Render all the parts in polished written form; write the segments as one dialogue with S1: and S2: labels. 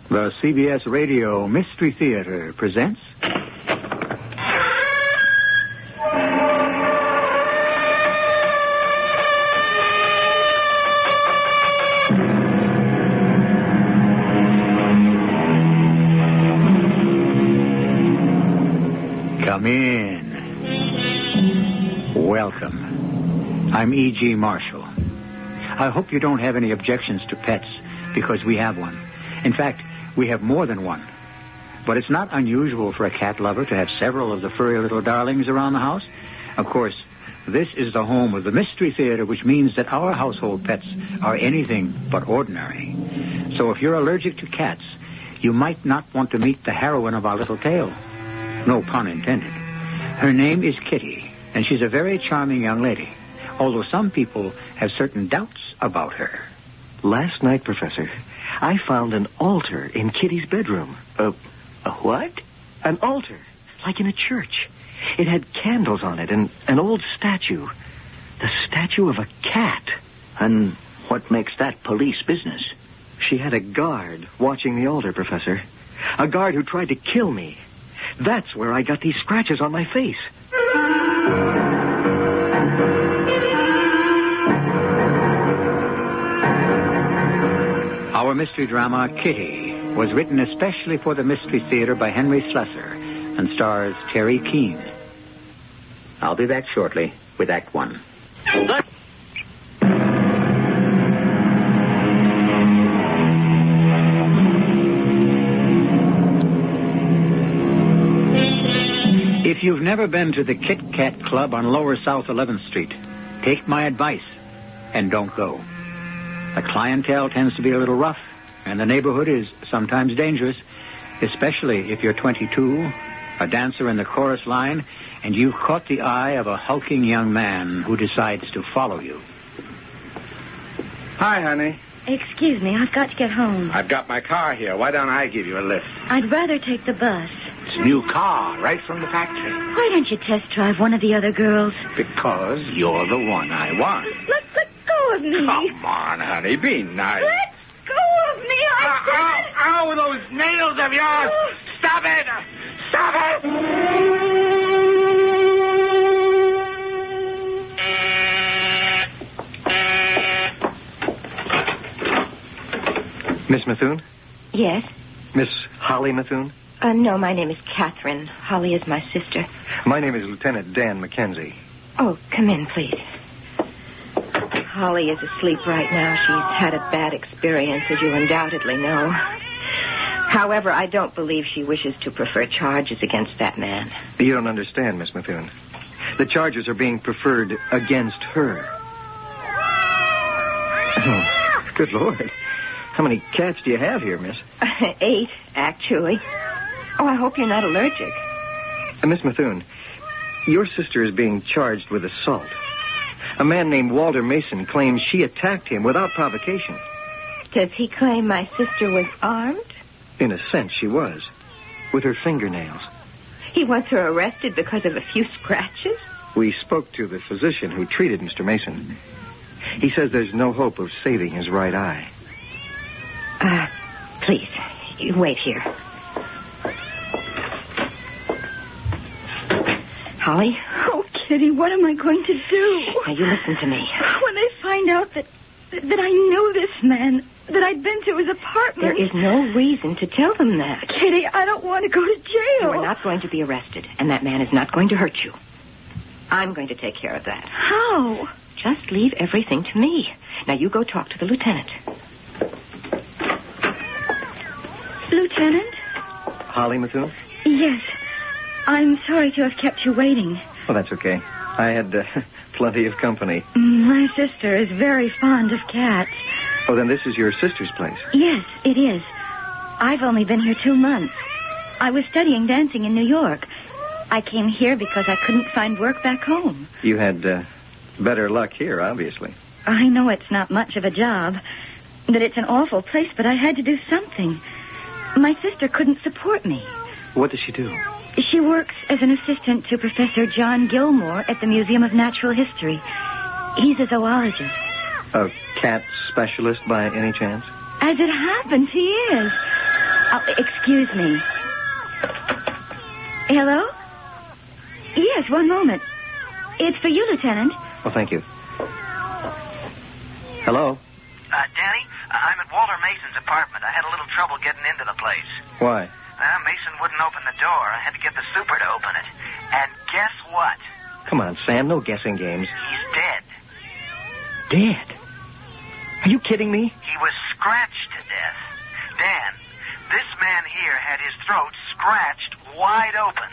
S1: The CBS Radio Mystery Theater presents... Come in. Welcome. I'm E.G. Marshall. I hope you don't have any objections to pets, because we have one. In fact, we have more than one. But it's not unusual for a cat lover to have several of the furry little darlings around the house. Of course, this is the home of the Mystery Theater, which means that our household pets are anything but ordinary. So if you're allergic to cats, you might not want to meet the heroine of our little tale. No pun intended. Her name is Kitty, and she's a very charming young lady, although some people have certain doubts about her.
S2: Last night, Professor, I found an altar in Kitty's bedroom. A what? An altar, like in a church. It had candles on it and an old statue. The statue of a cat.
S3: And what makes that police business?
S2: She had a guard watching the altar, Professor. A guard who tried to kill me. That's where I got these scratches on my face.
S1: Our mystery drama, Kitty, was written especially for the Mystery Theater by Henry Slessor and stars Terry Keane. I'll be back shortly with Act One. If you've never been to the Kit Kat Club on Lower South 11th Street, take my advice and don't go. The clientele tends to be a little rough, and the neighborhood is sometimes dangerous, especially if you're 22, a dancer in the chorus line, and you've caught the eye of a hulking young man who decides to follow you.
S4: Hi, honey.
S5: Excuse me, I've got to get home.
S4: I've got my car here. Why don't I give you a lift?
S5: I'd rather take the bus.
S4: It's a new car, right from the factory.
S5: Why don't you test drive one of the other girls?
S4: Because you're the one I want.
S5: Let go of me.
S4: Come on, honey, be nice.
S5: Let go of me, I said.
S4: Ow, those nails of yours! Stop it! Stop it!
S2: Miss Methuen?
S5: Yes?
S2: Miss Holly Methuen?
S5: No, my name is Catherine. Holly is my sister.
S2: My name is Lieutenant Dan Mackenzie.
S5: Oh, come in, please. Holly is asleep right now. She's had a bad experience, as you undoubtedly know. However, I don't believe she wishes to prefer charges against that man.
S2: You don't understand, Miss Methuen. The charges are being preferred against her. Oh, good Lord. How many cats do you have here, miss?
S5: 8, actually. Oh, I hope you're not allergic.
S2: Miss Methuen, your sister is being charged with assault. A man named Walter Mason claims she attacked him without provocation.
S5: Does he claim my sister was armed?
S2: In a sense, she was. With her fingernails.
S5: He wants her arrested because of a few scratches?
S2: We spoke to the physician who treated Mr. Mason. He says there's no hope of saving his right eye.
S5: Please, you wait here. Holly?
S6: Oh, Kitty, what am I going to do?
S5: Now, you listen to me.
S6: When they find out that I knew this man, that I'd been to his apartment...
S5: There is no reason to tell them that.
S6: Kitty, I don't want to go to jail.
S5: You are not going to be arrested, and that man is not going to hurt you. I'm going to take care of that.
S6: How?
S5: Just leave everything to me. Now, you go talk to the lieutenant.
S6: Lieutenant?
S2: Holly Methuen?
S6: Yes. I'm sorry to have kept you waiting.
S2: Well, that's okay. I had plenty of company.
S6: My sister is very fond of cats.
S2: Oh, then this is your sister's place?
S6: Yes, it is. I've only been here 2 months. I was studying dancing in New York. I came here because I couldn't find work back home.
S2: You had better luck here, obviously.
S6: I know it's not much of a job, that it's an awful place, but I had to do something. My sister couldn't support me.
S2: What does she do?
S6: She works as an assistant to Professor John Gilmore at the Museum of Natural History. He's a zoologist.
S2: A cat specialist by any chance?
S6: As it happens, he is. Excuse me. Hello? Yes, one moment. It's for you, Lieutenant.
S2: Well, thank you. Hello?
S7: Danny, I'm at Walter Mason's apartment. I had a little trouble getting into the place.
S2: Why?
S7: Mason wouldn't open the door. I had to get the super to open it. And guess what?
S2: Come on, Sam, no guessing games.
S7: He's dead.
S2: Dead? Are you kidding me?
S7: He was scratched to death. Dan, this man here had his throat scratched wide open.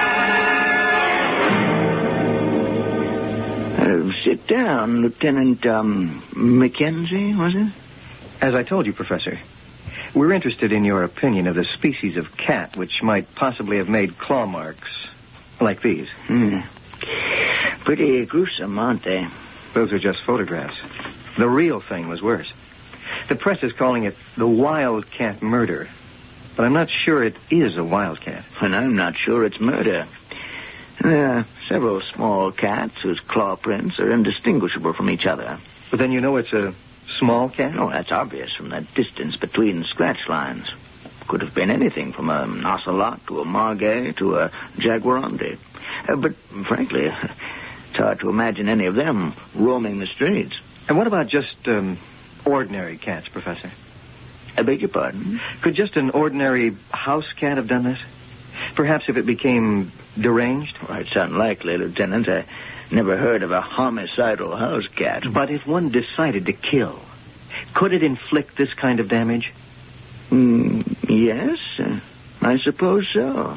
S3: Sit down, Lieutenant, Mackenzie, was it?
S2: As I told you, Professor, we're interested in your opinion of the species of cat which might possibly have made claw marks like these.
S3: Pretty gruesome, aren't they?
S2: Those are just photographs. The real thing was worse. The press is calling it the wildcat murder. But I'm not sure it is a wildcat.
S3: And I'm not sure it's murder. There are several small cats whose claw prints are indistinguishable from each other.
S2: But then you know it's a small cat?
S3: Oh, that's obvious from the distance between scratch lines. Could have been anything from an ocelot to a margay to a jaguarundi. But frankly, it's hard to imagine any of them roaming the streets.
S2: And what about just ordinary cats, Professor?
S3: I beg your pardon?
S2: Could just an ordinary house cat have done this? Perhaps if it became deranged?
S3: Well, it's unlikely, Lieutenant. I never heard of a homicidal house cat.
S2: But if one decided to kill, could it inflict this kind of damage?
S3: Yes, I suppose so.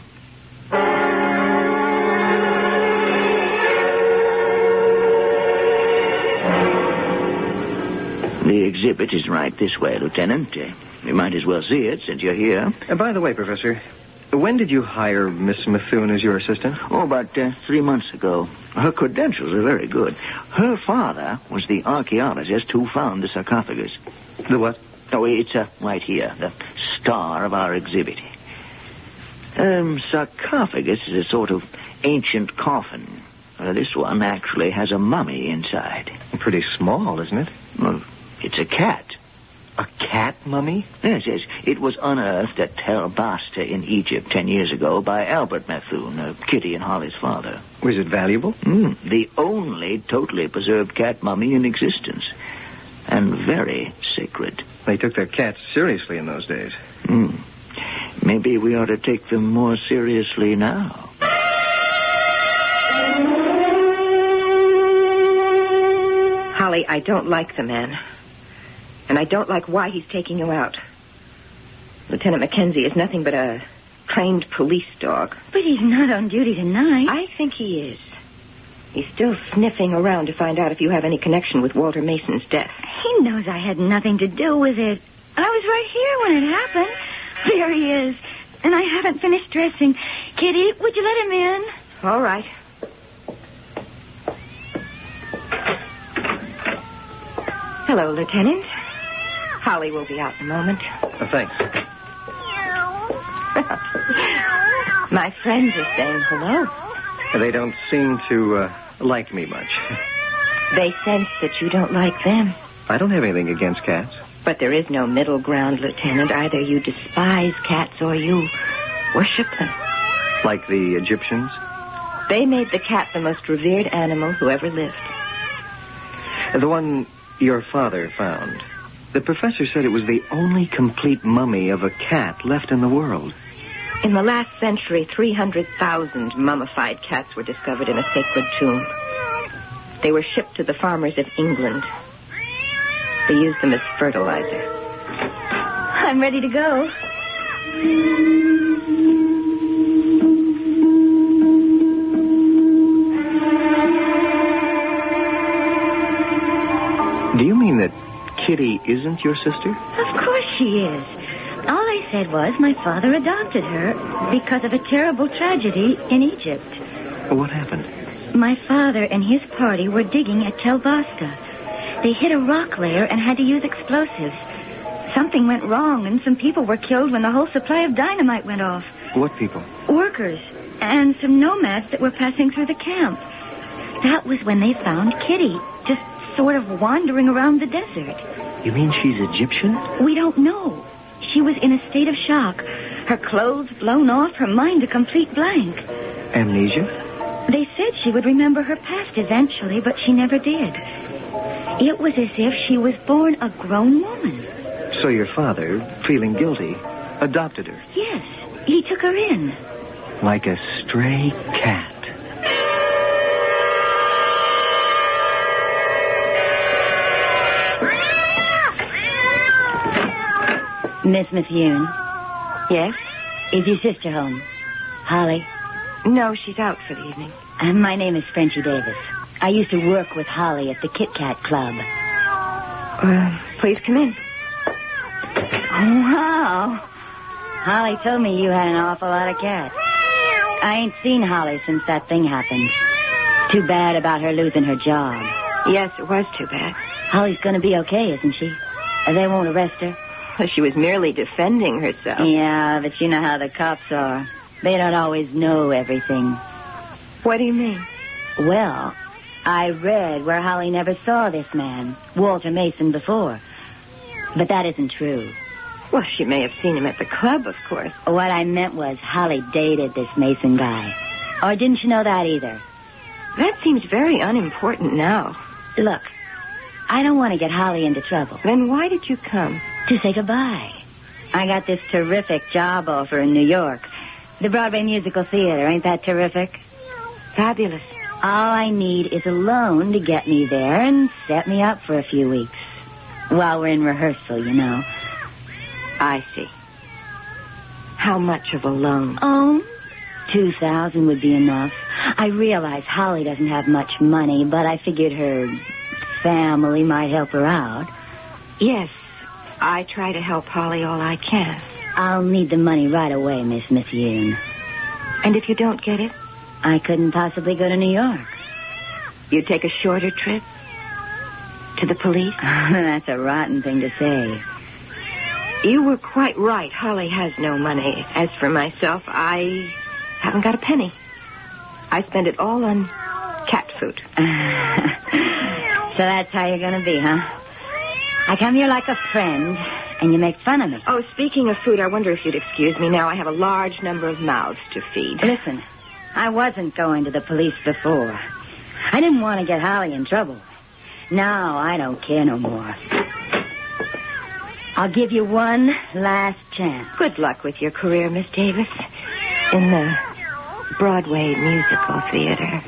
S3: The exhibit is right this way, Lieutenant. You might as well see it since you're here.
S2: By the way, Professor, when did you hire Miss Methuen as your assistant?
S3: Oh, about 3 months ago. Her credentials are very good. Her father was the archaeologist who found the sarcophagus.
S2: The what?
S3: Oh, it's right here, the star of our exhibit. Sarcophagus is a sort of ancient coffin. This one actually has a mummy inside.
S2: Pretty small, isn't it?
S3: Well, it's a cat.
S2: A cat mummy?
S3: Yes. It was unearthed at Tel Basta in Egypt 10 years ago by Albert Methuen, Kitty and Holly's father.
S2: Was it valuable?
S3: The only totally preserved cat mummy in existence. And very sacred.
S2: They took their cats seriously in those days.
S3: Maybe we ought to take them more seriously now.
S5: Holly, I don't like the man. And I don't like why he's taking you out. Lieutenant Mackenzie is nothing but a trained police dog.
S6: But he's not on duty tonight.
S5: I think he is. He's still sniffing around to find out if you have any connection with Walter Mason's death.
S6: He knows I had nothing to do with it. I was right here when it happened. There he is. And I haven't finished dressing. Kitty, would you let him in?
S5: All right. Hello, Lieutenant. Holly will be out in a moment.
S2: Thanks.
S5: My friends are saying hello.
S2: They don't seem to like me much.
S5: They sense that you don't like them.
S2: I don't have anything against cats.
S5: But there is no middle ground, Lieutenant. Either you despise cats or you worship them.
S2: Like the Egyptians?
S5: They made the cat the most revered animal who ever lived.
S2: The one your father found. The professor said it was the only complete mummy of a cat left in the world.
S5: In the last century, 300,000 mummified cats were discovered in a sacred tomb. They were shipped to the farmers of England. They used them as fertilizer.
S6: I'm ready to go.
S2: Do you mean that Kitty isn't your sister?
S6: Of course she is. All I said was my father adopted her because of a terrible tragedy in Egypt.
S2: What happened?
S6: My father and his party were digging at Tel Basta. They hit a rock layer and had to use explosives. Something went wrong, and some people were killed when the whole supply of dynamite went off.
S2: What people?
S6: Workers, and some nomads that were passing through the camp. That was when they found Kitty, just sort of wandering around the desert.
S2: You mean she's Egyptian?
S6: We don't know. She was in a state of shock. Her clothes blown off, her mind a complete blank.
S2: Amnesia?
S6: They said she would remember her past eventually, but she never did. It was as if she was born a grown woman.
S2: So your father, feeling guilty, adopted her?
S6: Yes, he took her in.
S2: Like a stray cat.
S6: Miss Methuen.
S5: Yes?
S6: Is your sister home? Holly?
S5: No, she's out for the evening.
S6: My name is Frenchie Davis. I used to work with Holly at the Kit Kat Club.
S5: Please come in.
S6: Oh, wow. Holly told me you had an awful lot of cats. I ain't seen Holly since that thing happened. Too bad about her losing her job.
S5: Yes, it was too bad.
S6: Holly's gonna be okay, isn't she? They won't arrest her?
S5: She was merely defending herself.
S6: Yeah, but you know how the cops are. They don't always know everything.
S5: What do you mean?
S6: Well, I read where Holly never saw this man, Walter Mason, before. But that isn't true.
S5: Well, she may have seen him at the club, of course.
S6: What I meant was Holly dated this Mason guy. Or didn't you know that either?
S5: That seems very unimportant now.
S6: Look, I don't want to get Holly into trouble.
S5: Then why did you come?
S6: To say goodbye. I got this terrific job offer in New York. The Broadway Musical Theater. Ain't that terrific?
S5: Fabulous.
S6: All I need is a loan to get me there and set me up for a few weeks. While we're in rehearsal, you know.
S5: I see. How much of a loan?
S6: Oh, $2,000 would be enough. I realize Holly doesn't have much money, but I figured her family might help her out.
S5: Yes, I try to help Holly all I can.
S6: I'll need the money right away, Miss Methuen.
S5: And if you don't get it?
S6: I couldn't possibly go to New York.
S5: You'd take a shorter trip? To the police?
S6: That's a rotten thing to say.
S5: You were quite right. Holly has no money. As for myself, I haven't got a penny. I spend it all on cat food.
S6: So that's how you're going to be, huh? I come here like a friend, and you make fun of me.
S5: Oh, speaking of food, I wonder if you'd excuse me now. I have a large number of mouths to feed.
S6: Listen, I wasn't going to the police before. I didn't want to get Holly in trouble. Now I don't care no more. I'll give you one last chance.
S5: Good luck with your career, Miss Davis. In the Broadway Musical Theater.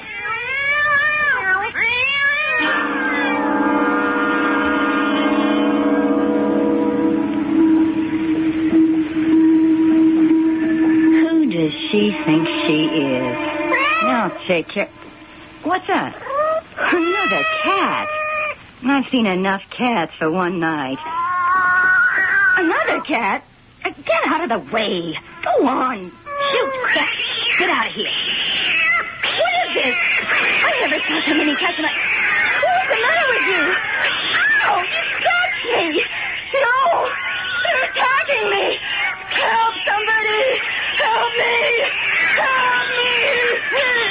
S6: Who does she think she is? Now take care. What's that? Another cat. I've seen enough cats for one night. Another cat? Get out of the way. Go on. Shoot. Get out of here. What is this? I never saw so many cats in my... What's the matter with you? Ow! Touch me! No! They're attacking me! Help somebody! Help me! Help me!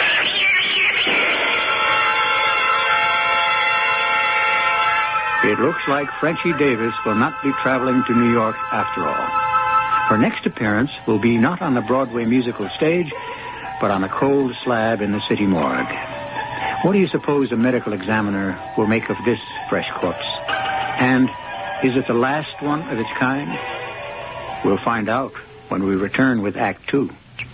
S1: It looks like Frenchie Davis will not be traveling to New York after all. Her next appearance will be not on the Broadway musical stage, but on a cold slab in the city morgue. What do you suppose a medical examiner will make of this fresh corpse? And is it the last one of its kind? We'll find out when we return with Act 2.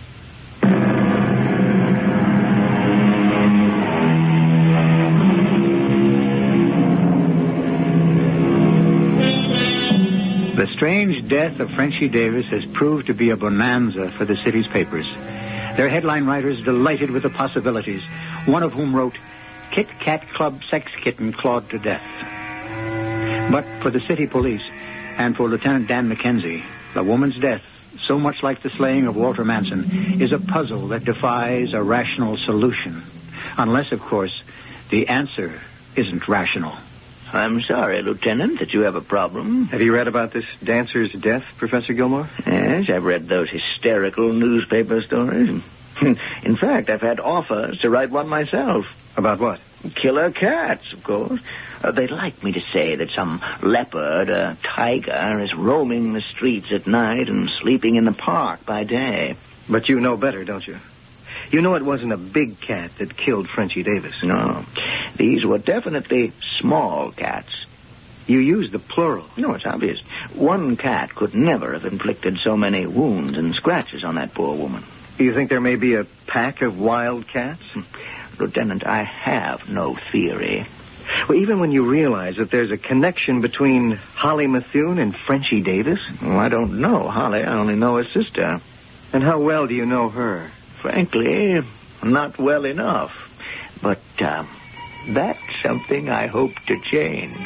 S1: The strange death of Frenchie Davis has proved to be a bonanza for the city's papers. Their headline writers delighted with the possibilities, one of whom wrote, Kit Kat Club sex kitten clawed to death. But for the city police and for Lieutenant Dan McKenzie, the woman's death, so much like the slaying of Walter Manson, is a puzzle that defies a rational solution. Unless, of course, the answer isn't rational.
S3: I'm sorry, Lieutenant, that you have a problem.
S2: Have you read about this dancer's death, Professor Gilmore?
S3: Yes, I've read those hysterical newspaper stories. In fact, I've had offers to write one myself.
S2: About what?
S3: Killer cats, of course. They'd like me to say that some leopard, a tiger, is roaming the streets at night and sleeping in the park by day.
S2: But you know better, don't you? You know it wasn't a big cat that killed Frenchie Davis.
S3: No. These were definitely small cats.
S2: You used the plural.
S3: No, it's obvious. One cat could never have inflicted so many wounds and scratches on that poor woman.
S2: You think there may be a pack of wild cats?
S3: Lieutenant, I have no theory.
S2: Well, even when you realize that there's a connection between Holly Methuen and Frenchie Davis?
S3: Well, I don't know Holly. I only know her sister.
S2: And how well do you know her?
S3: Frankly, not well enough. But that's something I hope to change.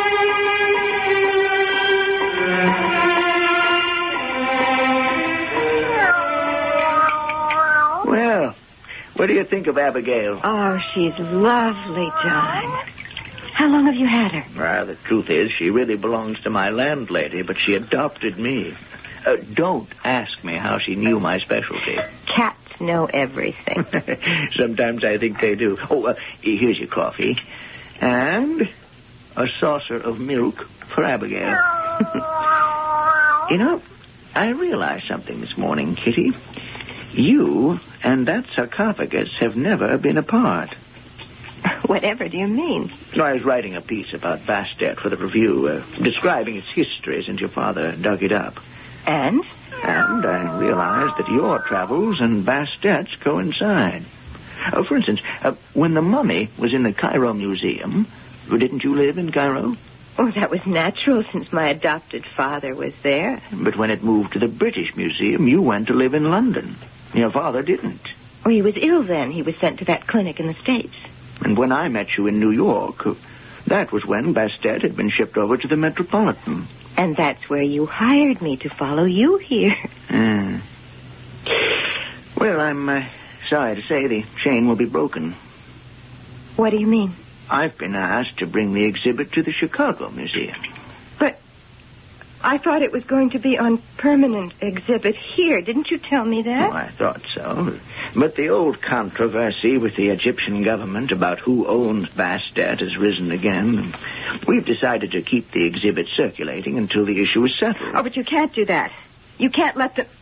S3: Well, what do you think of Abigail?
S5: Oh, she's lovely, John. How long have you had her?
S3: Well, the truth is, she really belongs to my landlady, but she adopted me. Don't ask me how she knew my specialty.
S5: Cats know everything.
S3: Sometimes I think they do. Oh, here's your coffee. And a saucer of milk for Abigail. You know, I realized something this morning, Kitty. You and that sarcophagus have never been apart.
S5: Whatever do you mean?
S3: I was writing a piece about Bastet for the Review, describing its history since your father dug it up.
S5: And?
S3: And I realized that your travels and Bastet's coincide. For instance, when the mummy was in the Cairo Museum, didn't you live in Cairo?
S5: Oh, that was natural since my adopted father was there.
S3: But when it moved to the British Museum, you went to live in London. Your father didn't.
S5: Oh, he was ill then. He was sent to that clinic in the States.
S3: And when I met you in New York, that was when Bastet had been shipped over to the Metropolitan.
S5: And that's where you hired me to follow you here.
S3: Well, I'm sorry to say the chain will be broken.
S5: What do you mean?
S3: I've been asked to bring the exhibit to the Chicago Museum.
S5: But I thought it was going to be on permanent exhibit here. Didn't you tell me that?
S3: Oh, I thought so. But the old controversy with the Egyptian government about who owns Bastet has risen again. We've decided to keep the exhibit circulating until the issue is settled.
S5: Oh, but you can't do that. You can't let the...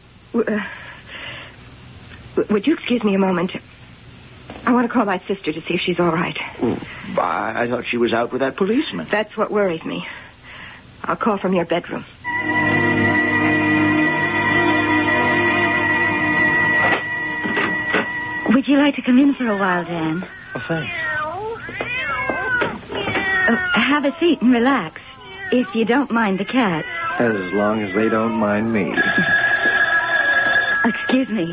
S5: would you excuse me a moment? I want to call my sister to see if she's all right.
S3: Oh, I thought she was out with that policeman.
S5: That's what worries me. I'll call from your bedroom.
S6: Would you like to come in for a while, Dan?
S2: Oh, thanks.
S6: Have a seat and relax, if you don't mind the cats.
S2: As long as they don't mind me.
S6: Excuse me.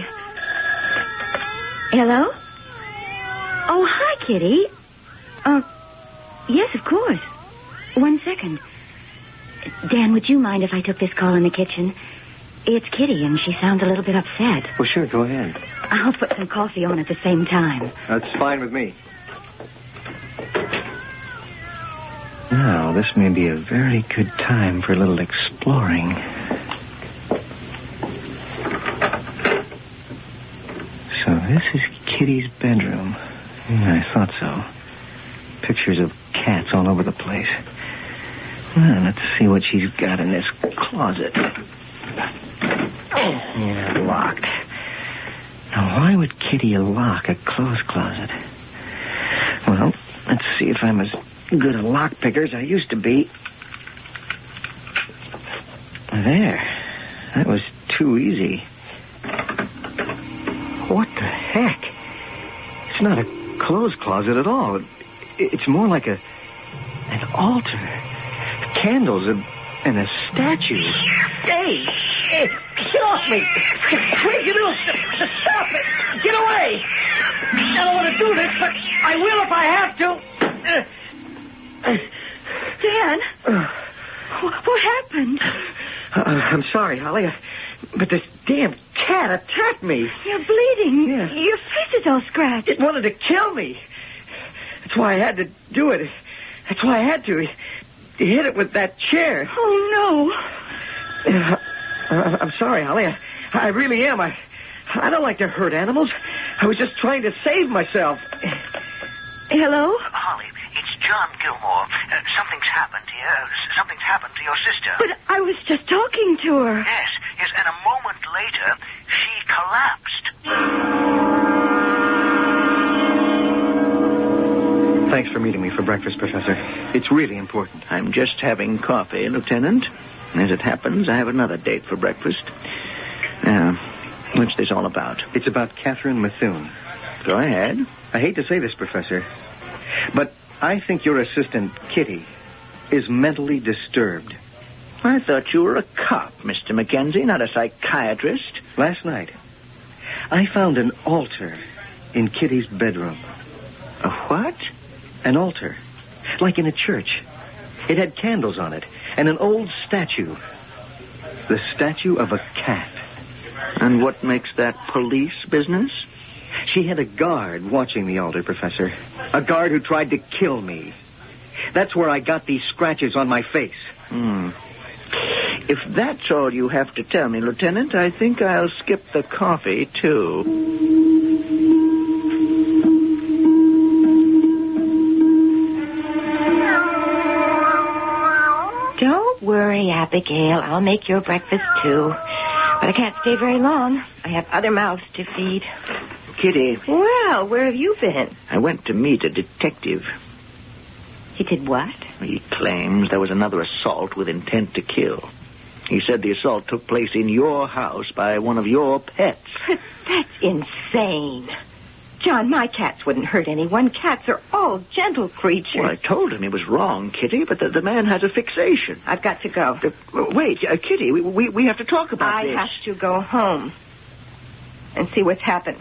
S6: Hello? Oh, hi, Kitty. Yes, of course. 1 second. Dan, would you mind if I took this call in the kitchen? It's Kitty, and she sounds a little bit upset.
S2: Well, sure, go ahead.
S6: I'll put some coffee on at the same time.
S2: That's fine with me. Now, this may be a very good time for a little exploring. So this is Kitty's bedroom. Yeah, I thought so. Pictures of cats all over the place. Well, let's see what she's got in this closet. Yeah, locked. Now, why would Kitty lock a clothes closet? Well, let's see if I'm as good a lockpicker as I used to be. There. That was too easy. What the heck? It's not a clothes closet at all. It's more like an altar. Candles and a statue. Hey, get off me! Quick, you little... Stop it! Get away! I don't want to do this, but I will if I have to.
S6: Dan? What happened?
S2: I'm sorry, Holly, but this damn cat attacked me.
S6: You're bleeding.
S2: Yeah.
S6: Your face is all scratched.
S2: It wanted to kill me. That's why I had to do it. That's why I had to. He hit it with that chair.
S6: Oh, no.
S2: I'm sorry, Holly. I really am. I don't like to hurt animals. I was just trying to save myself.
S6: Hello?
S7: Holly, it's John Gilmore. Something's happened here. Something's happened to your sister.
S6: But I was just talking to her.
S7: Yes, and a moment later, she collapsed.
S2: Thanks for meeting me for breakfast, Professor. It's really important.
S3: I'm just having coffee, Lieutenant. As it happens, I have another date for breakfast. What's this all about?
S2: It's about Catherine Methuen.
S3: Go ahead.
S2: I hate to say this, Professor, but I think your assistant, Kitty, is mentally disturbed.
S3: I thought you were a cop, Mr. Mackenzie, not a psychiatrist.
S2: Last night, I found an altar in Kitty's bedroom.
S3: A what?
S2: An altar, like in a church. It had candles on it, and an old statue. The statue of a cat.
S3: And what makes that police business?
S2: She had a guard watching the altar, Professor. A guard who tried to kill me. That's where I got these scratches on my face.
S3: If that's all you have to tell me, Lieutenant, I think I'll skip the coffee, too.
S5: Don't worry, Abigail. I'll make your breakfast, too. But I can't stay very long. I have other mouths to feed.
S3: Kitty.
S5: Well, where have you been?
S3: I went to meet a detective.
S5: He did what?
S3: He claims there was another assault with intent to kill. He said the assault took place in your house by one of your pets.
S5: That's insane. John, my cats wouldn't hurt anyone. Cats are all gentle creatures.
S3: Well, I told him he was wrong, Kitty, but the man has a fixation.
S5: I've got to go.
S3: Wait, Kitty, we have to talk about this.
S5: I have to go home and see what's happened.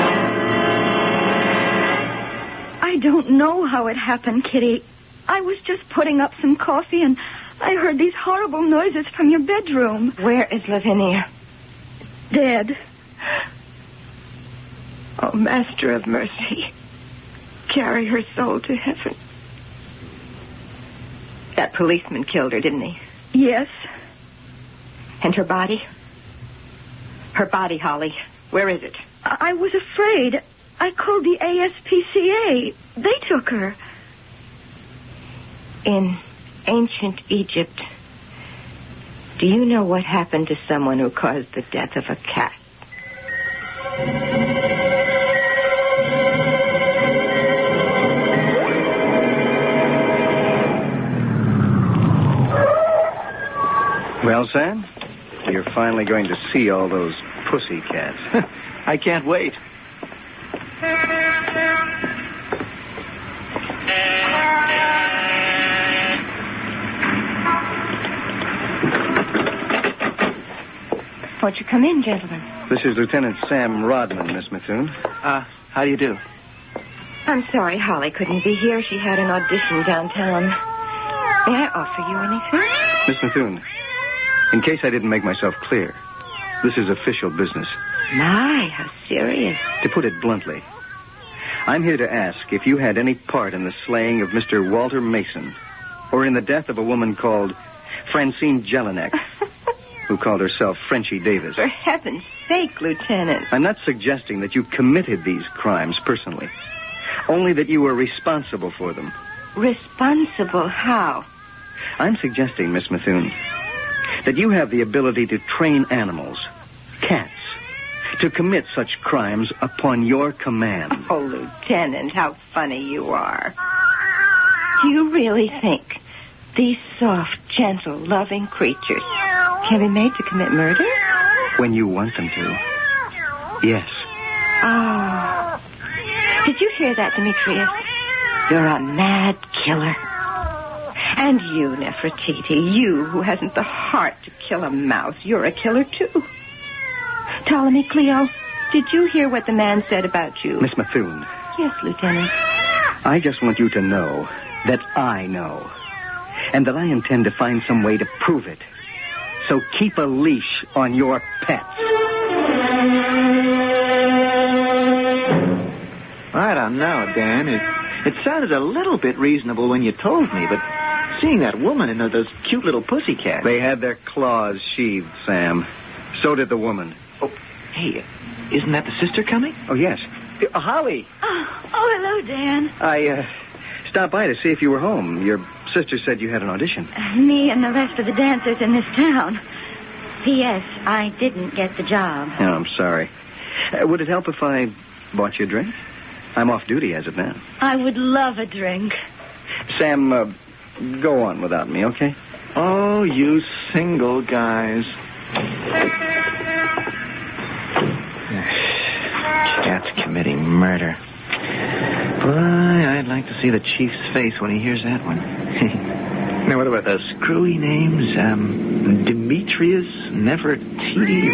S6: I don't know how it happened, Kitty. I was just putting up some coffee and I heard these horrible noises from your bedroom.
S5: Where is Lavinia?
S6: Dead.
S5: Oh, Master of Mercy, carry her soul to heaven. That policeman killed her, didn't he?
S6: Yes.
S5: And her body? Her body, Holly. Where is it?
S6: I was afraid. I called the ASPCA. They took her.
S5: In ancient Egypt, do you know what happened to someone who caused the death of a cat?
S2: Well, Sam, you're finally going to see all those pussy cats.
S3: I can't wait.
S5: Won't you come in, gentlemen?
S2: This is Lieutenant Sam Rodman, Miss Methuen.
S3: How do you do?
S5: I'm sorry Holly couldn't be here. She had an audition downtown. May I offer you anything?
S2: Miss Methuen, in case I didn't make myself clear, this is official business.
S5: My, how serious.
S2: To put it bluntly, I'm here to ask if you had any part in the slaying of Mr. Walter Mason or in the death of a woman called Francine Jelinek, who called herself Frenchie Davis.
S5: For heaven's sake, Lieutenant.
S2: I'm not suggesting that you committed these crimes personally, only that you were responsible for them.
S5: Responsible how?
S2: I'm suggesting, Miss Methuen, that you have the ability to train animals, cats, to commit such crimes upon your command.
S5: Oh, Lieutenant, how funny you are. Do you really think these soft, gentle, loving creatures can be made to commit murder?
S2: When you want them to. Yes.
S5: Oh. Did you hear that, Demetrius? You're a mad killer. And you, Nefertiti, you who hasn't the heart to kill a mouse, you're a killer too. Ptolemy Cleo, did you hear what the man said about you?
S2: Miss Methuen.
S5: Yes, Lieutenant.
S2: I just want you to know that I know, and that I intend to find some way to prove it. So keep a leash on your pets.
S3: I don't know, Dan. It sounded a little bit reasonable when you told me, but seeing that woman and those cute little pussycats...
S2: They had their claws sheathed, Sam. So did the woman.
S3: Oh, hey, isn't that the sister coming?
S2: Oh, yes. Holly.
S6: Oh, hello, Dan.
S2: I stopped by to see if you were home. Your sister said you had an audition.
S6: Me and the rest of the dancers in this town. P.S. I didn't get the job.
S2: Oh, I'm sorry. Would it help if I bought you a drink? I'm off duty as of now.
S6: I would love a drink.
S2: Sam, go on without me, okay?
S3: Oh, you single guys. Cat's committing murder. Boy, I'd like to see the chief's face when he hears that one. Now, what about those screwy names? Demetrius Nefertiti?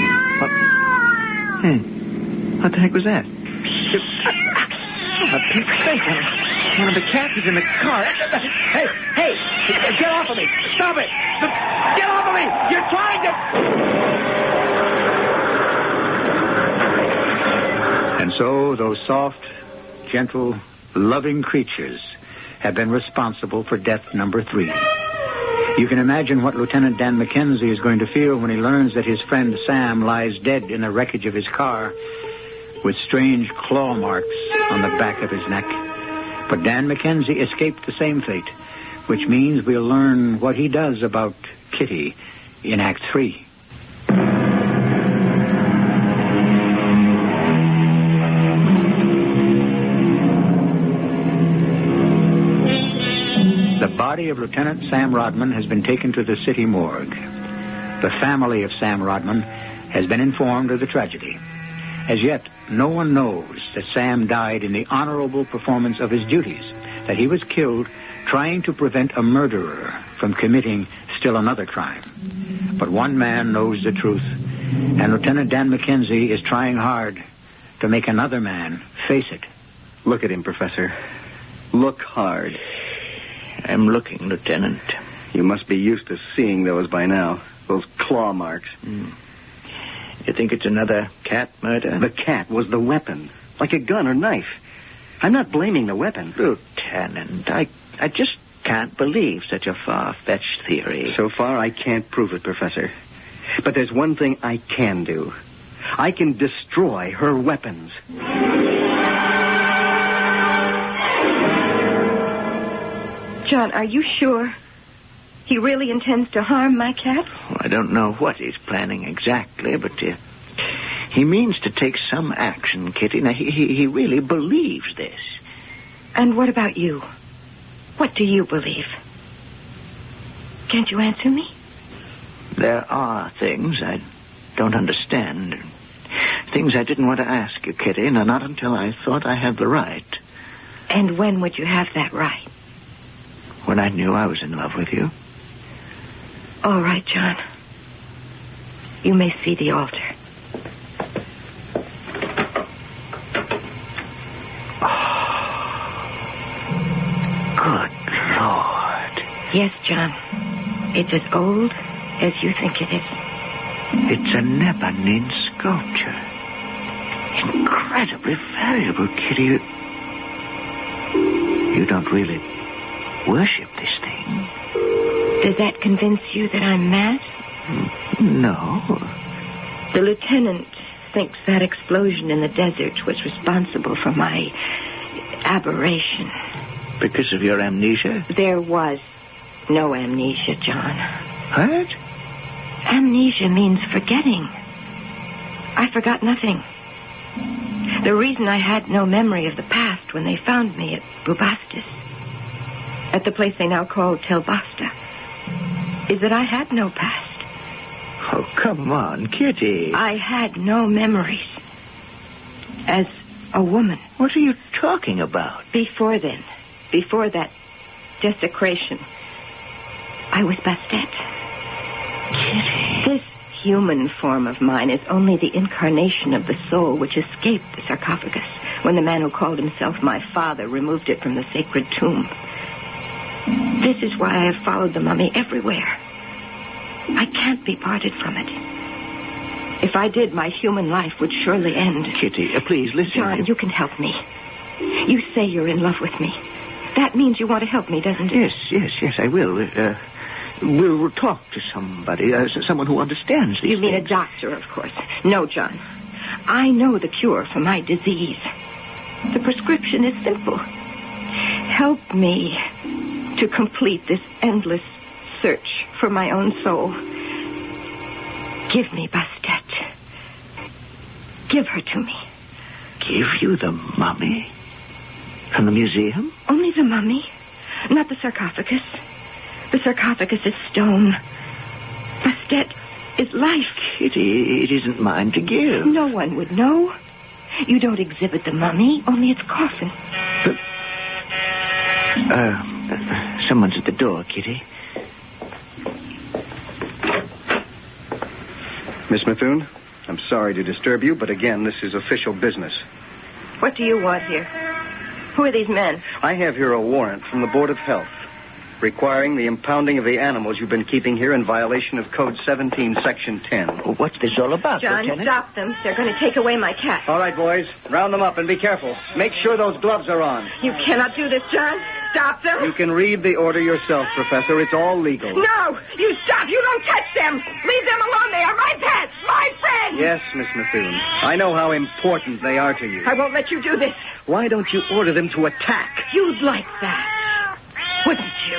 S3: What the heck was that? A pink face. One of the cats is in the car. Hey, get off of me. Stop it. Get off of me. You're trying to...
S1: And so those soft, gentle, loving creatures have been responsible for death number 3. You can imagine what Lieutenant Dan McKenzie is going to feel when he learns that his friend Sam lies dead in the wreckage of his car with strange claw marks on the back of his neck. But Dan McKenzie escaped the same fate, which means we'll learn what he does about Kitty in Act 3. The body of Lieutenant Sam Rodman has been taken to the city morgue. The family of Sam Rodman has been informed of the tragedy. As yet, no one knows that Sam died in the honorable performance of his duties, that he was killed trying to prevent a murderer from committing still another crime. But one man knows the truth, and Lieutenant Dan McKenzie is trying hard to make another man face it.
S2: Look at him, Professor. Look hard.
S3: I'm looking, Lieutenant.
S2: You must be used to seeing those by now. Those claw marks.
S3: You think it's another cat murder?
S2: The cat was the weapon. Like a gun or knife. I'm not blaming the weapon.
S3: Lieutenant, I just can't believe such a far-fetched theory.
S2: So far, I can't prove it, Professor. But there's one thing I can do. I can destroy her weapons.
S5: John, are you sure he really intends to harm my cat?
S3: Well, I don't know what he's planning exactly, but he means to take some action, Kitty. Now, he really believes this.
S5: And what about you? What do you believe? Can't you answer me?
S3: There are things I don't understand. Things I didn't want to ask you, Kitty, not until I thought I had the right.
S5: And when would you have that right?
S3: When I knew I was in love with you.
S5: All right, John. You may see the altar.
S3: Good Lord.
S5: Yes, John. It's as old as you think it is.
S3: It's a Nebanin sculpture. Incredibly valuable, Kitty. You don't really worship this thing.
S5: Does that convince you that I'm mad?
S3: No.
S5: The lieutenant thinks that explosion in the desert was responsible for my aberration.
S3: Because of your amnesia?
S5: There was no amnesia, John.
S3: What?
S5: Amnesia means forgetting. I forgot nothing. The reason I had no memory of the past when they found me at Bubastis, at the place they now call Tel Basta, is that I had no past.
S3: Oh, come on, Kitty.
S5: I had no memories. As a woman.
S3: What are you talking about?
S5: Before then, before that desecration, I was Bastet.
S3: Kitty.
S5: This human form of mine is only the incarnation of the soul which escaped the sarcophagus when the man who called himself my father removed it from the sacred tomb. This is why I have followed the mummy everywhere. I can't be parted from it. If I did, my human life would surely end.
S3: Kitty, please listen.
S5: John, you can help me. You say you're in love with me. That means you want to help me, doesn't it?
S3: Yes, I will. We'll talk to somebody, someone who understands these
S5: You mean
S3: things.
S5: a doctor, of course. No, John. I know the cure for my disease. The prescription is simple. Help me to complete this endless search for my own soul. Give me Bastet. Give her to me.
S3: Give you the mummy? From the museum?
S5: Only the mummy, not the sarcophagus. The sarcophagus is stone. Bastet is life.
S3: Kitty, it isn't mine to give.
S5: No one would know. You don't exhibit the mummy, only its coffin.
S3: But, someone's at the door, Kitty.
S8: Miss Methuen, I'm sorry to disturb you, but again, this is official business.
S5: What do you want here? Who are these men?
S8: I have here a warrant from the Board of Health requiring the impounding of the animals you've been keeping here in violation of Code 17, Section 10.
S3: Well, what's this all about,
S5: John,
S3: Lieutenant?
S5: stop them. They're going to take away my cat.
S8: All right, boys, round them up and be careful. Make sure those gloves are on.
S5: You cannot do this, John. Stop them.
S8: You can read the order yourself, Professor. It's all legal.
S5: No! You stop! You don't touch them! Leave them alone! They are my pets! My friends!
S8: Yes, Miss Methuen. I know how important they are to you.
S5: I won't let you do this.
S8: Why don't you order them to attack?
S5: You'd like that, wouldn't you?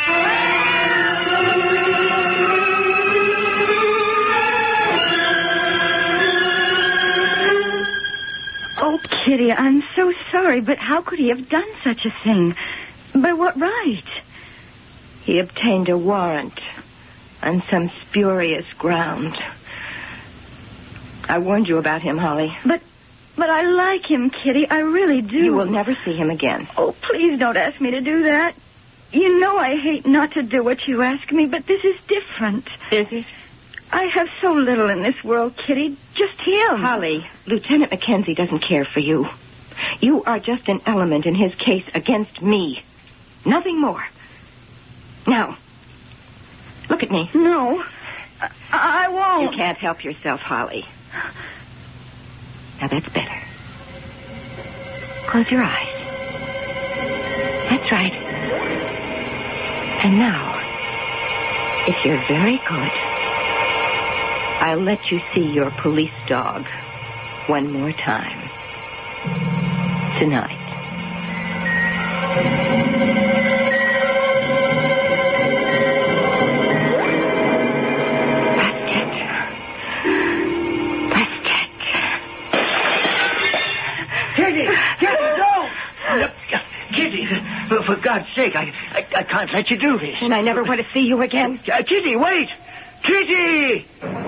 S6: Oh, Kitty, I'm so sorry, but how could he have done such a thing? By what right?
S5: He obtained a warrant on some spurious ground. I warned you about him, Holly.
S6: But I like him, Kitty. I really do.
S5: You will never see him again.
S6: Oh, please don't ask me to do that. You know I hate not to do what you ask me, but this is different.
S5: Is it?
S6: I have so little in this world, Kitty. Just him.
S5: Holly, Lieutenant Mackenzie doesn't care for you. You are just an element in his case against me. Nothing more. Now, look at me.
S6: No, I won't.
S5: You can't help yourself, Holly. Now, that's better. Close your eyes. That's right. And now, if you're very good, I'll let you see your police dog one more time. Tonight.
S3: For God's sake, I can't let you do this.
S5: And I never want to see you again.
S3: Kitty, wait! Kitty!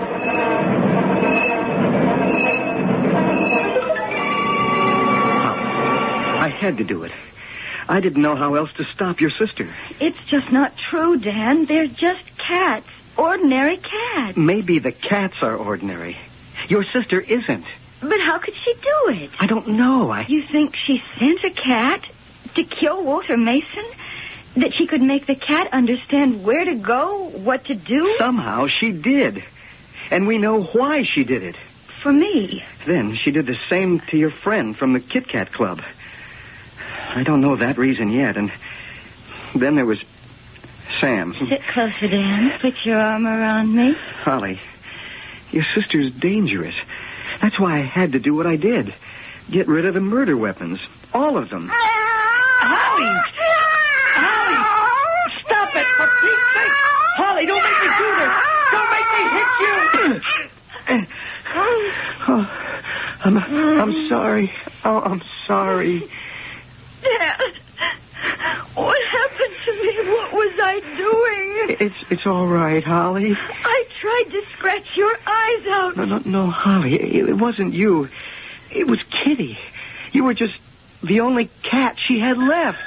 S8: I had to do it. I didn't know how else to stop your sister.
S6: It's just not true, Dan. They're just cats. Ordinary cats.
S8: Maybe the cats are ordinary. Your sister isn't.
S6: But how could she do it?
S8: I don't know.
S6: You think she sent a cat to kill Walter Mason? That she could make the cat understand where to go, what to do?
S8: Somehow she did. And we know why she did it.
S6: For me.
S8: Then she did the same to your friend from the Kit Kat Club. I don't know that reason yet. And then there was Sam.
S6: Sit closer, Dan. Put your arm around me.
S8: Holly, your sister's dangerous. That's why I had to do what I did. Get rid of the murder weapons. All of them.
S3: Holly! Holly! Stop it, for Pete's sake! Holly, don't make me do this! Don't make me hit you!
S8: Oh, I'm sorry. Oh, I'm sorry.
S6: Dad, what happened to me? What was I doing?
S8: It's all right, Holly.
S6: I tried to scratch your eyes out.
S8: No, Holly. It wasn't you. It was Kitty. You were just the only cat she had left.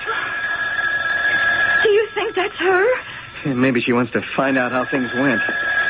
S6: Do you think that's her?
S8: Maybe she wants to find out how things went.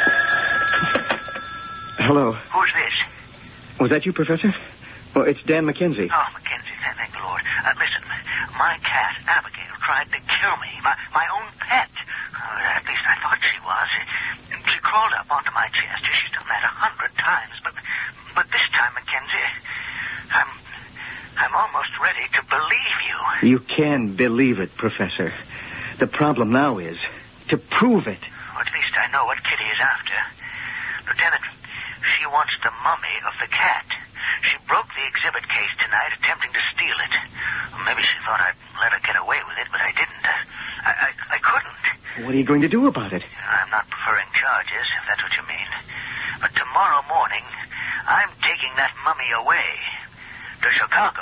S8: Hello.
S7: Who's this?
S8: Was that you, Professor? Well, it's Dan Mackenzie.
S7: Oh, Mackenzie, thank the Lord. Listen, my cat, Abigail, tried to kill me. My own pet. At least I thought she was. She crawled up onto my chest. She's done that 100 times. But this time, Mackenzie, I'm almost ready to believe you.
S8: You can believe it, Professor. The problem now is to prove it.
S7: Or at least I know what Kitty is after. Lieutenant, she wants the mummy of the cat. She broke the exhibit case night attempting to steal it. Maybe she thought I'd let her get away with it, but I didn't. I couldn't.
S2: What are you going to do about it?
S7: I'm not preferring charges, if that's what you mean. But tomorrow morning, I'm taking that mummy away to Chicago.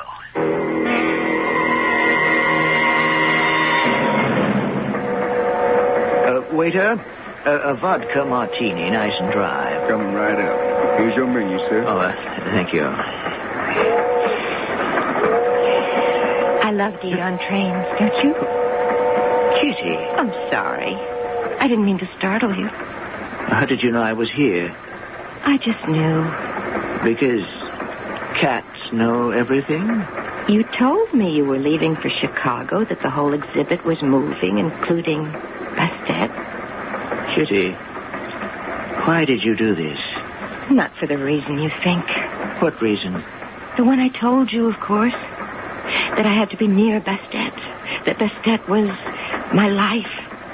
S3: Waiter, a vodka martini, nice and dry.
S9: Coming right up. Here's your menu, sir.
S3: Oh, thank you.
S5: I love to eat on trains, don't you?
S3: Kitty,
S5: I'm sorry. I didn't mean to startle you.
S3: how did you know I was here?
S5: I just knew.
S3: Because cats know everything?
S5: You told me you were leaving for Chicago, that the whole exhibit was moving, including Bastet.
S3: Kitty, why did you do this?
S5: Not for the reason you think.
S3: What reason?
S5: The one I told you, of course. That I had to be near Bastet. That Bastet was my life.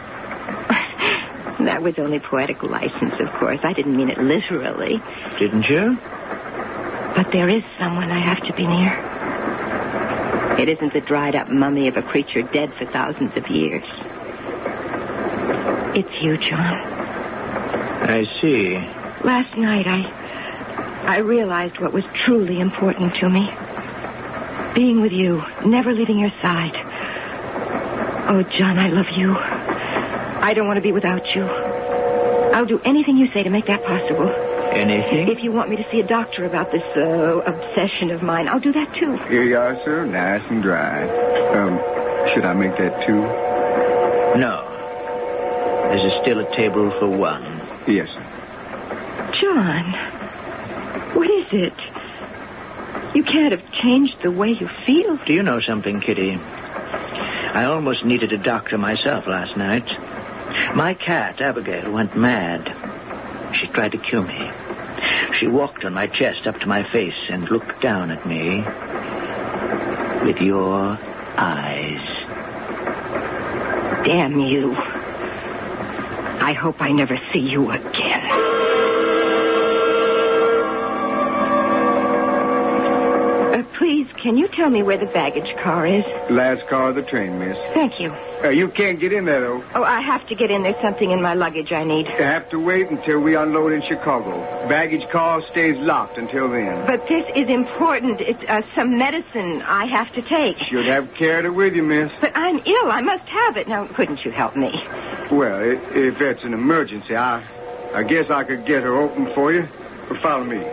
S5: That was only poetic license, of course. I didn't mean it literally.
S3: Didn't you?
S5: But there is someone I have to be near. It isn't the dried-up mummy of a creature dead for thousands of years. It's you, John.
S3: I see.
S5: Last night, I realized what was truly important to me. Being with you, never leaving your side. Oh, John, I love you. I don't want to be without you. I'll do anything you say to make that possible.
S3: Anything?
S5: If you want me to see a doctor about this obsession of mine, I'll do that, too.
S9: Here you are, sir. Nice and dry. Should I make that two?
S3: No. There's still a table for one.
S9: Yes, sir.
S5: John, what is it? You can't have changed the way you feel.
S3: Do you know something, Kitty? I almost needed a doctor myself last night. My cat, Abigail, went mad. She tried to kill me. She walked on my chest up to my face and looked down at me with your eyes.
S5: Damn you. I hope I never see you again. Please, can you tell me where the baggage car is?
S9: Last car of the train, miss.
S5: Thank you.
S9: You can't get in there, though.
S5: Oh, I have to get in. There's something in my luggage I need.
S9: You have to wait until we unload in Chicago. Baggage car stays locked until then.
S5: But this is important. It's some medicine I have to take.
S9: Should have carried it with you, miss.
S5: But I'm ill. I must have it. Now, couldn't you help me?
S9: Well, if that's an emergency, I guess I could get her open for you. Follow me.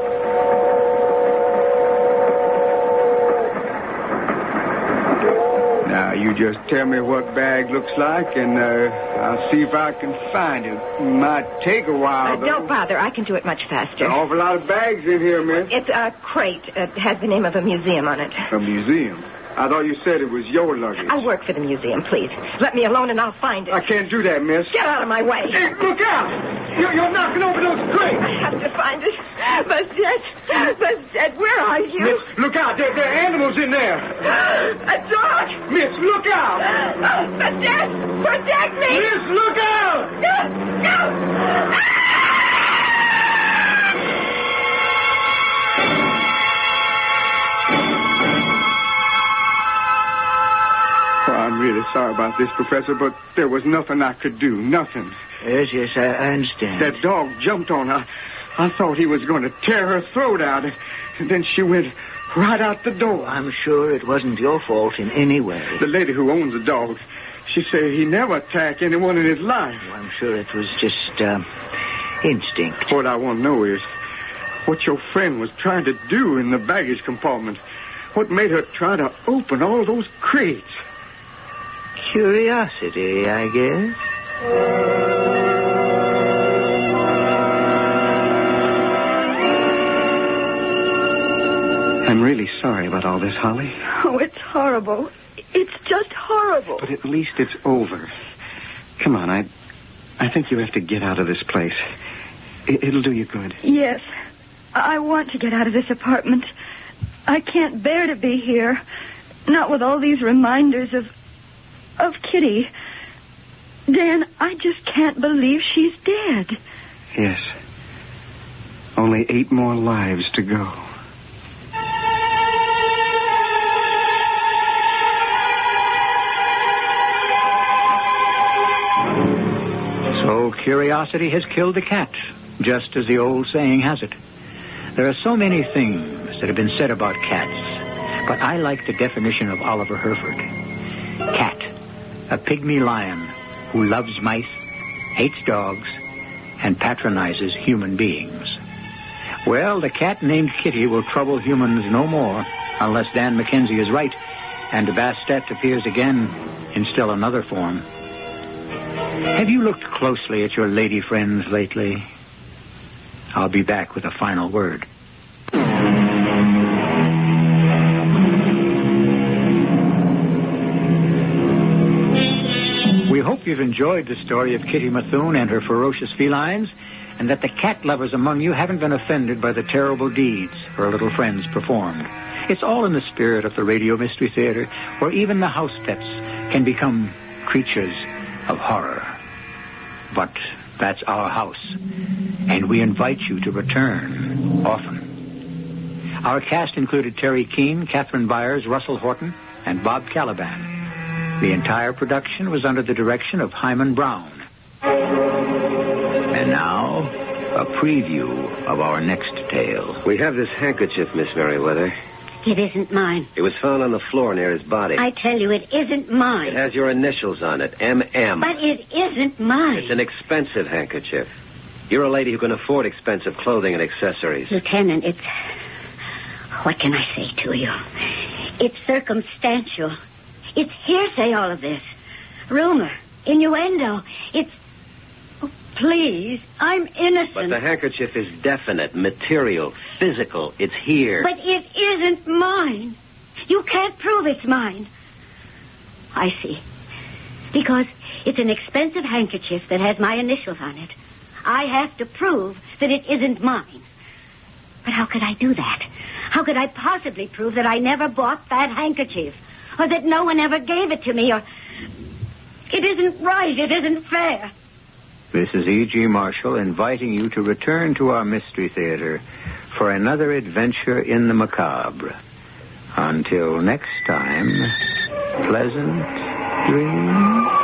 S9: Now, you just tell me what bag looks like, and I'll see if I can find it. Might take a while, though.
S5: Don't bother. I can do it much faster.
S9: An awful lot of bags in here, miss.
S5: It's a crate. It has the name of a museum on it.
S9: A museum? I thought you said it was your luggage.
S5: I work for the museum, please. Let me alone and I'll find it.
S9: I can't do that, miss.
S5: Get out of my way.
S9: Hey, look out! You're knocking over those crates.
S5: I have to find it. Bastet, where are you?
S9: Miss, look out. There are animals in there.
S5: A dog.
S9: Miss, look out.
S5: Bastet, protect me.
S9: Miss, look out.
S5: No.
S9: I'm really sorry about this, Professor, but there was nothing I could do. Nothing.
S3: Yes, I understand.
S9: That dog jumped on her. I thought he was going to tear her throat out, and then she went right out the door.
S3: I'm sure it wasn't your fault in any way.
S9: The lady who owns the dog, she said he never attacked anyone in his life.
S3: Well, I'm sure it was just instinct.
S9: What I want to know is what your friend was trying to do in the baggage compartment. What made her try to open all those crates?
S3: Curiosity, I guess.
S8: I'm really sorry about all this, Holly.
S6: Oh, it's horrible. It's just horrible.
S8: But at least it's over. Come on, I think you have to get out of this place. It'll do you good.
S6: Yes. I want to get out of this apartment. I can't bear to be here. Not with all these reminders of Kitty. Dan, I just can't believe she's dead.
S8: Yes. Only 8 more lives to go.
S1: curiosity has killed the cat, just as the old saying has it. There are so many things that have been said about cats, but I like the definition of Oliver Herford. Cat, a pygmy lion who loves mice, hates dogs, and patronizes human beings. Well, the cat named Kitty will trouble humans no more unless Dan McKenzie is right and Bastet appears again in still another form. Have you looked closely at your lady friends lately? I'll be back with a final word. We hope you've enjoyed the story of Kitty Methuen and her ferocious felines, and that the cat lovers among you haven't been offended by the terrible deeds her little friends performed. It's all in the spirit of the Radio Mystery Theater, where even the house pets can become creatures of horror. But that's our house, and we invite you to return often. Our cast included Terry Keane, Catherine Byers, Russell Horton, and Bob Caliban. The entire production was under the direction of Hyman Brown.
S10: And now, a preview of our next tale.
S11: We have this handkerchief, Miss Merriweather.
S12: It isn't mine.
S11: It was found on the floor near his body.
S12: I tell you, it isn't mine.
S11: It has your initials on it, M.M.
S12: But it isn't mine.
S11: It's an expensive handkerchief. You're a lady who can afford expensive clothing and accessories.
S12: Lieutenant, it's... What can I say to you? It's circumstantial. It's hearsay, all of this. Rumor, innuendo. It's... Oh, please, I'm innocent.
S11: But the handkerchief is definite, material, physical. It's here.
S12: But it isn't mine. You can't prove it's mine. I see. Because it's an expensive handkerchief that has my initials on it. I have to prove that it isn't mine. But how could I do that? How could I possibly prove that I never bought that handkerchief? Or that no one ever gave it to me? Or... It isn't right. It isn't fair.
S1: This is E.G. Marshall inviting you to return to our Mystery Theater for another adventure in the macabre. Until next time, pleasant dreams.